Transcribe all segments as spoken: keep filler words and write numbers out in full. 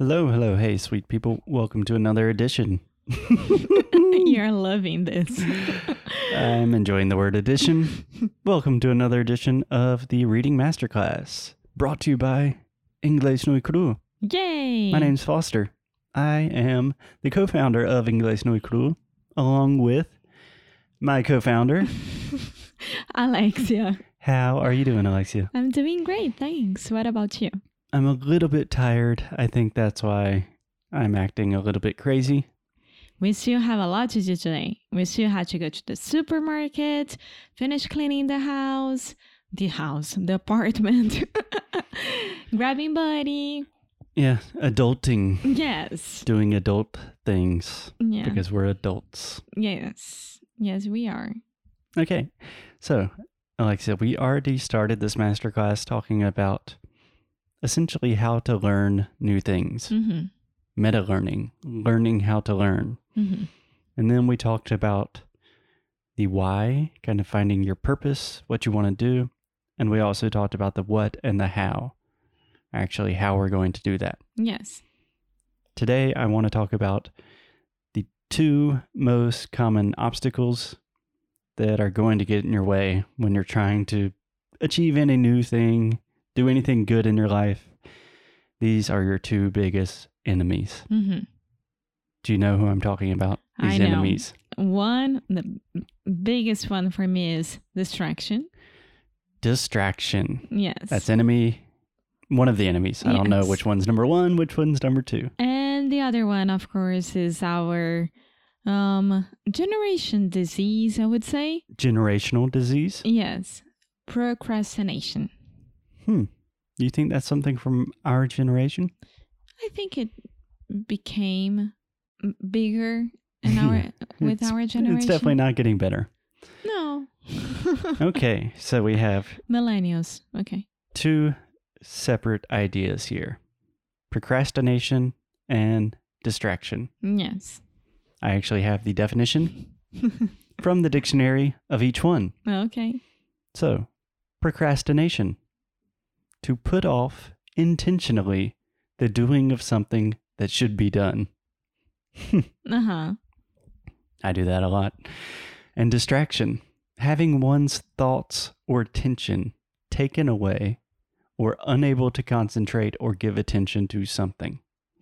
Hello, hello, hey, sweet people. Welcome to another edition. You're loving this. I'm enjoying the word edition. Welcome to another edition of the Reading Masterclass, brought to you by Inglês no Cru. Yay! My name's Foster. I am the co-founder of Inglês no Cru, along with my co-founder, Alexia. How are you doing, Alexia? I'm doing great, thanks. What about you? I'm a little bit tired. I think that's why I'm acting a little bit crazy. We still have a lot to do today. We still have to go to the supermarket, finish cleaning the house, the house, the apartment, grabbing Buddy. Yeah, adulting. Yes. Doing adult things. Yeah. Because we're adults. Yes. Yes, we are. Okay. So, Alexia, we already started this masterclass talking about essentially how to learn new things. Mm-hmm. Meta learning, learning how to learn. Mm-hmm. And then we talked about the why, kind of finding your purpose, what you want to do. And we also talked about the what and the how, actually how we're going to do that. Yes. Today, I want to talk about the two most common obstacles that are going to get in your way when you're trying to achieve any new thing, do anything good in your life. These are your two biggest enemies. Mm-hmm. Do you know who I'm talking about? These I know. enemies. One, the biggest one for me is distraction. Distraction. Yes. That's enemy, one of the enemies. I don't know Yes. which one's number one, which one's number two. And the other one, of course, is our um, generation disease, I would say. Generational disease. Yes. Procrastination. Hmm. You think that's something from our generation? I think it became m- bigger in our with It's- our generation. It's definitely not getting better. No. Okay, so we have Millennials. Okay. two separate ideas here. Procrastination and distraction. Yes. I actually have the definition from the dictionary of each one. Okay. So, procrastination. To put off intentionally the doing of something that should be done. Uh-huh. I do that a lot. And distraction. Having one's thoughts or attention taken away or unable to concentrate or give attention to something.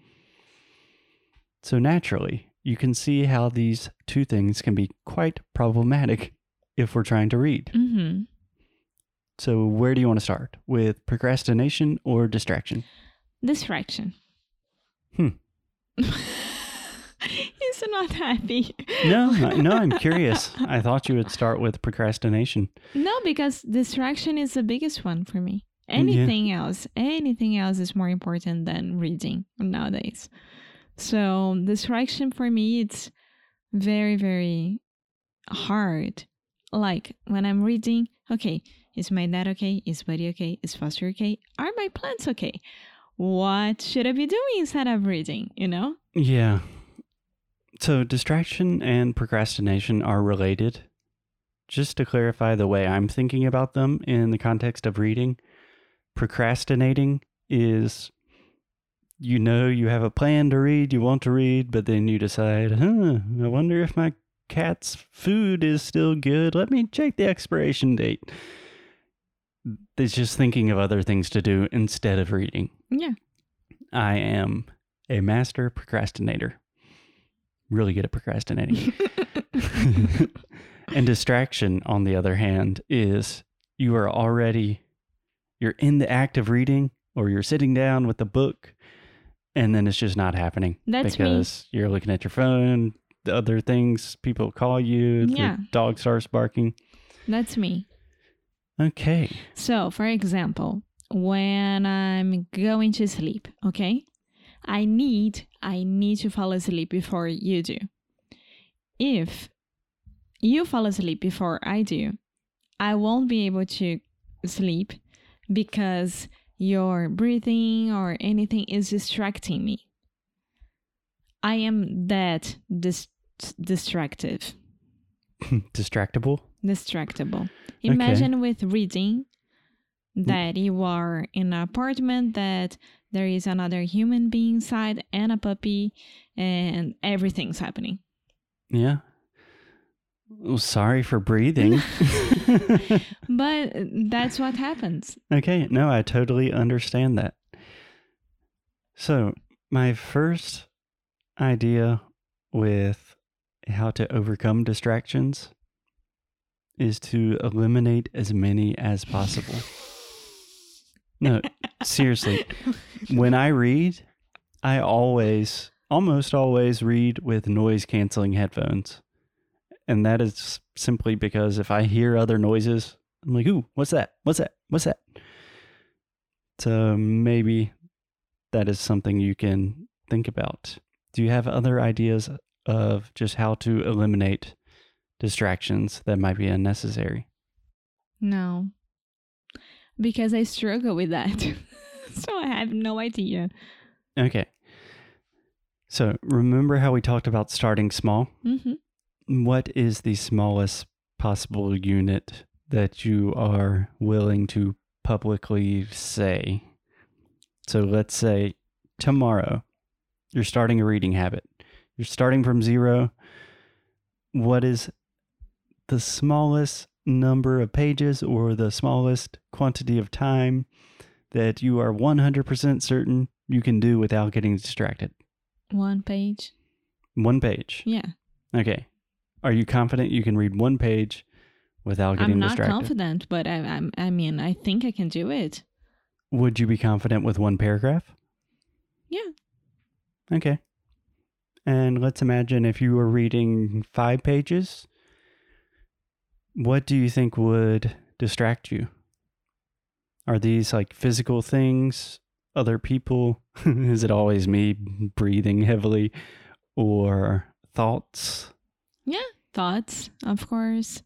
So naturally, you can see how these two things can be quite problematic if we're trying to read. Mm-hmm. So where do you want to start? With procrastination or distraction? Distraction. Hmm. He's not happy. No, no, I'm curious. I thought you would start with procrastination. No, because distraction is the biggest one for me. Anything else, anything else is more important than reading nowadays. So distraction for me, it's very, very hard. Like when I'm reading, okay, is my dad okay? Is Buddy okay? Is Foster okay? Are my plants okay? What should I be doing instead of reading, you know? Yeah. So distraction and procrastination are related. Just to clarify the way I'm thinking about them in the context of reading, procrastinating is, you know, you have a plan to read, you want to read, but then you decide, huh, I wonder if my cat's food is still good. Let me check the expiration date. It's just thinking of other things to do instead of reading. Yeah. I am a master procrastinator. Really good at procrastinating. And distraction, on the other hand, is you are already, you're in the act of reading or you're sitting down with the book and then it's just not happening. That's because me. You're looking at your phone, the other things, people call you, Yeah. the dog starts barking. That's me. Okay. So, for example, when I'm going to sleep, okay? I need, I need to fall asleep before you do. If you fall asleep before I do, I won't be able to sleep because your breathing or anything is distracting me. I am that dis- distractive. Distractible? Distractible. Imagine with reading that you are in an apartment that there is another human being inside and a puppy, and everything's happening. Yeah. Well, sorry for breathing. But that's what happens. Okay, no, I totally understand that. So, my first idea with how to overcome distractions is to eliminate as many as possible. No, seriously. When I read, I always, almost always read with noise canceling headphones. And that is simply because if I hear other noises, I'm like, ooh, what's that? What's that? What's that? So maybe that is something you can think about. Do you have other ideas of just how to eliminate distractions that might be unnecessary? No, because I struggle with that. So I have no idea. Okay. So remember how we talked about starting small? Mm-hmm. What is the smallest possible unit that you are willing to publicly say? So let's say tomorrow you're starting a reading habit. You're starting from zero. What is the smallest number of pages or the smallest quantity of time that you are one hundred percent certain you can do without getting distracted? One page. One page. Yeah. Okay. Are you confident you can read one page without getting I'm not distracted? confident, but I, I'm, I mean, I think I can do it. Would you be confident with one paragraph? Yeah. Okay. And let's imagine if you were reading five pages, what do you think would distract you? Are these like physical things, other people? Is it always me breathing heavily, or thoughts? Yeah. Thoughts, of course.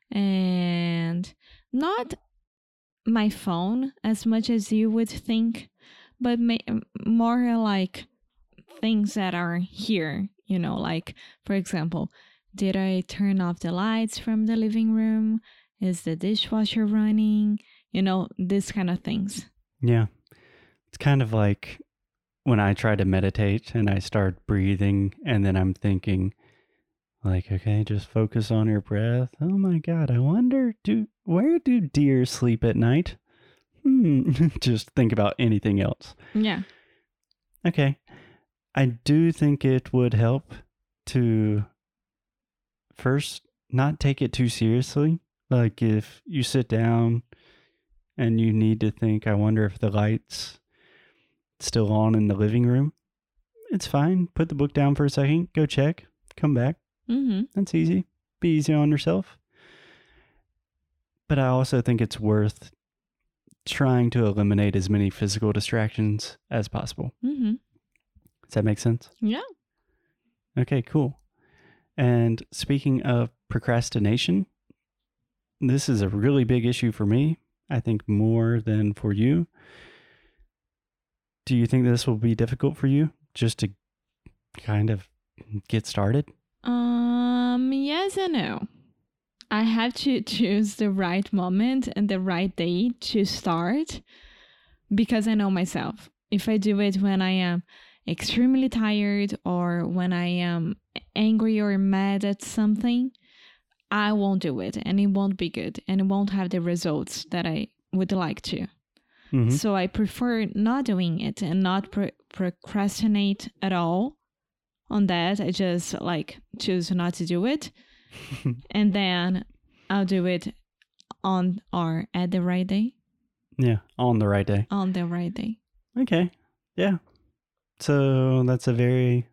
And not my phone as much as you would think, but ma- more like things that are here, you know, like, for example, did I turn off the lights from the living room? Is the dishwasher running? You know, this kind of things. Yeah. It's kind of like when I try to meditate and I start breathing and then I'm thinking like, okay, just focus on your breath. Oh my God, I wonder, do where do deer sleep at night? Hmm. Just think about anything else. Yeah. Okay. I do think it would help to first not take it too seriously. Like if you sit down and you need to think, I wonder if the light's still on in the living room. It's fine. Put the book down for a second. Go check. Come back. Mm-hmm. That's easy. Be easy on yourself. But I also think it's worth trying to eliminate as many physical distractions as possible. Mm-hmm. Does that make sense? Yeah. Okay, cool. And speaking of procrastination, this is a really big issue for me. I think more than for you. Do you think this will be difficult for you just to kind of get started? Um, yes and no. I have to choose the right moment and the right day to start because I know myself. If I do it when I am extremely tired or when I am angry or mad at something, I won't do it and it won't be good and it won't have the results that I would like to. Mm-hmm. So I prefer not doing it and not pro- procrastinate at all on that. I just like choose not to do it. And then I'll do it on or at the right day. Yeah, on the right day. On the right day. Okay. Yeah. So that's a very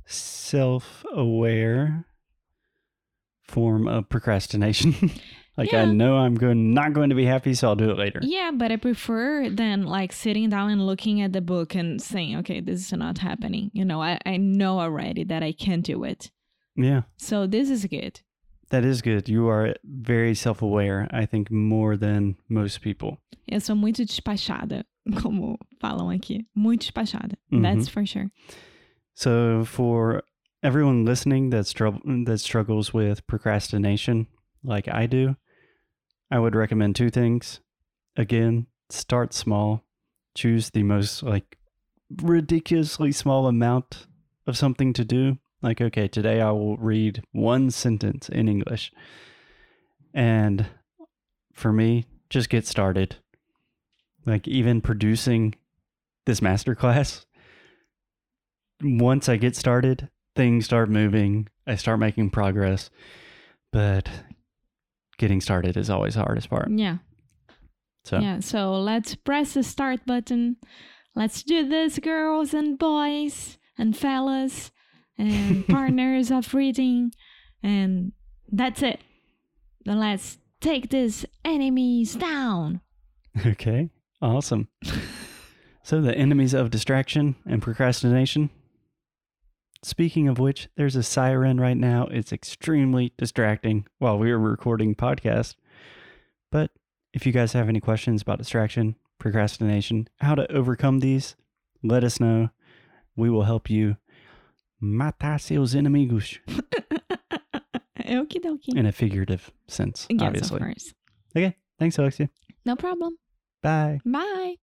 self-aware form of procrastination. Like Yeah. I know I'm going not going to be happy, so I'll do it later. Yeah, but I prefer than like sitting down and looking at the book and saying, okay, this is not happening. You know, I, I know already that I can't do it. Yeah. So this is good. That is good. You are very self-aware, I think, more than most people. Eu sou muito despachada, como falam aqui. Muito despachada. Mhm. That's for sure. So for everyone listening that, str- that struggles with procrastination like I do, I would recommend two things. Again, start small. Choose the most like ridiculously small amount of something to do. Like, okay, today I will read one sentence in English. And for me, just get started. Like, even producing this masterclass, once I get started, things start moving. I start making progress. But getting started is always the hardest part. Yeah. So Yeah. So let's press the start button. Let's do this, girls and boys and fellas and partners of reading. And that's it. Then let's take these enemies down. Okay, awesome. So the enemies of distraction and procrastination. Speaking of which, there's a siren right now. It's extremely distracting while we are recording podcast. But if you guys have any questions about distraction, procrastination, how to overcome these, let us know. We will help you matar seus inimigos. Okie dokie. In a figurative sense, Yes, obviously. of course. Okay, thanks, Alexia. No problem. Bye. Bye.